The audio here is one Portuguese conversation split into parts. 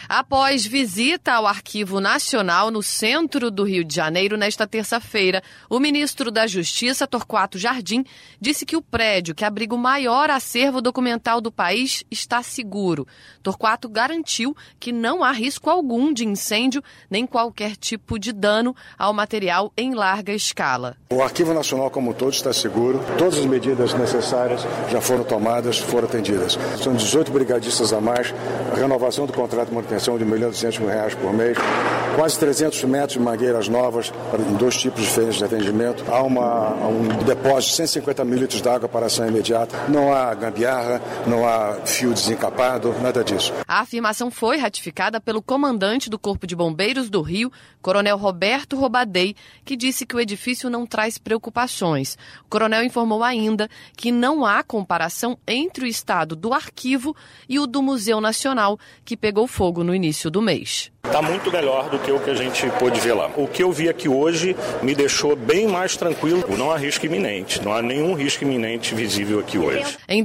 Após visita ao Arquivo Nacional no centro do Rio de Janeiro nesta terça-feira, o ministro da Justiça, Torquato Jardim, disse que o prédio que abriga o maior acervo documental do país está seguro. Torquato garantiu que não há risco algum de incêndio nem qualquer tipo de dano ao material em larga escala. O Arquivo Nacional como um todo está seguro, todas as medidas necessárias já foram tomadas, foram atendidas. São 18 brigadistas a mais, a renovação do contrato de manutenção de R$ 1.200.000 por mês, quase 300 metros de mangueiras novas em 2 tipos diferentes de atendimento. Há um depósito de 150 mil litros de água para ação imediata. Não há gambiarra, não há fio desencapado, nada disso. A afirmação foi ratificada pelo comandante do Corpo de Bombeiros do Rio, Coronel Roberto Robadei, que disse que o edifício não traz preocupações. O coronel informou ainda que não há comparação entre o estado do arquivo e o do Museu Nacional, que pegou fogo no início do mês. Está muito melhor do que o que a gente pôde ver lá. O que eu vi aqui hoje me deixou bem mais tranquilo. Não há risco iminente, não há nenhum risco iminente visível aqui hoje. Em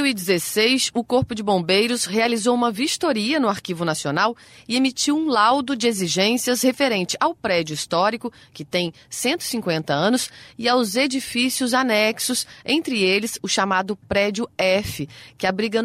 2016, o Corpo de Bombeiros realizou uma vistoria no Arquivo Nacional e emitiu um laudo de exigências referente ao prédio histórico, que tem 150 anos, e aos edifícios anexos, entre eles o chamado Prédio F, que abriga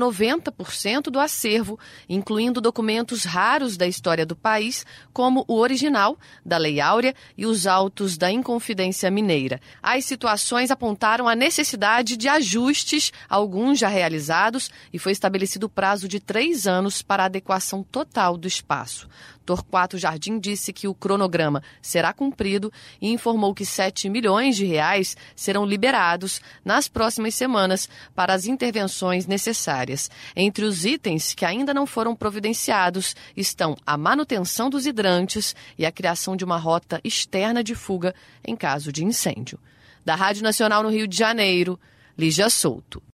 90% do acervo, incluindo documentos raros da história do país, como o original da Lei Áurea e os autos da Inconfidência Mineira. As situações apontaram a necessidade de ajustes, alguns já realizados, e foi estabelecido prazo de 3 anos para a adequação total do espaço. Torquato Jardim disse que o cronograma será cumprido e informou que R$7 milhões serão liberados nas próximas semanas para as intervenções necessárias. Entre os itens que ainda não foram providenciados estão a manutenção dos hidrantes e a criação de uma rota externa de fuga em caso de incêndio. Da Rádio Nacional no Rio de Janeiro, Lígia Souto.